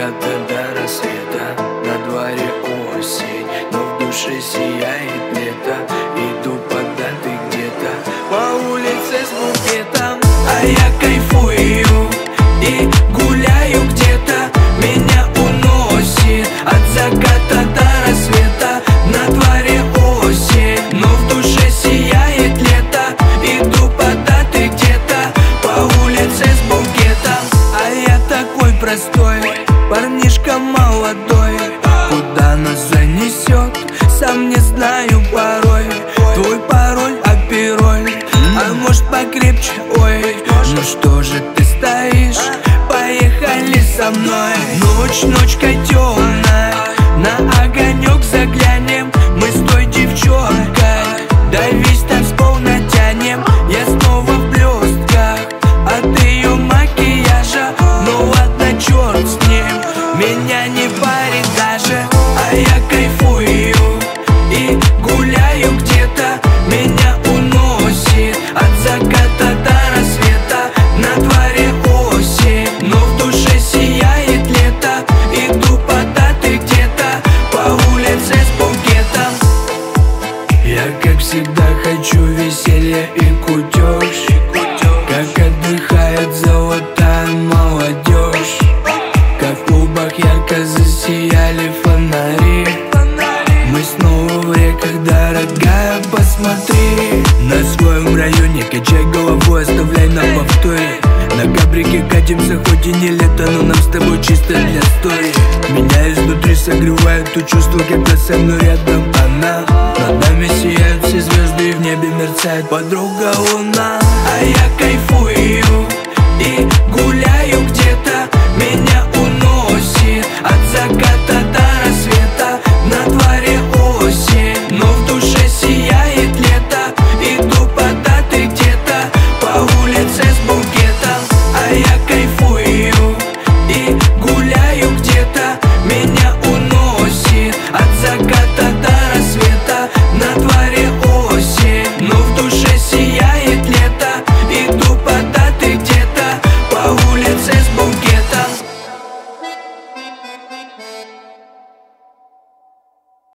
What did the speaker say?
заката до рассвета, на дворе осень, но в душе сияет лето. Иду пока ты где-то по улице с букетом, а я кайфую и гуляю где-то. Меня уносит от заката до рассвета, на дворе осень, но в душе сияет лето. Иду пока ты где-то по улице с букетом, а я такой простой, парнишка молодой. Куда нас занесет, сам не знаю порой. Твой пароль, опероль, а может покрепче, ой. Ну что же ты стоишь, поехали со мной. Ночь, ночка темная, на огонек заглянем. Мы с той девчонкой до весь танцпол натянем. Я снова в блестках от ее макияжа, ну ладно, черт с ним, меня не парит даже. А я кайфую и гуляю где-то. Меня уносит от заката до рассвета, на дворе осень, но в душе сияет лето. Иду пока ты где-то по улице с букетом. Я, как всегда, хочу веселья и кутеж, как отдыхает золотая молодежь. Как в клубах ярко засияли фонари. Мы снова в реках, дорогая, посмотри. На своем районе качай головой, оставляй на повторе. На габрике катимся, хоть и не лето, но нам с тобой чисто для стори. Меня изнутри согревает то чувство, когда со мной рядом она. Над нами сияют все звезды и в небе мерцает подруга луна. А я кайфую и гуляю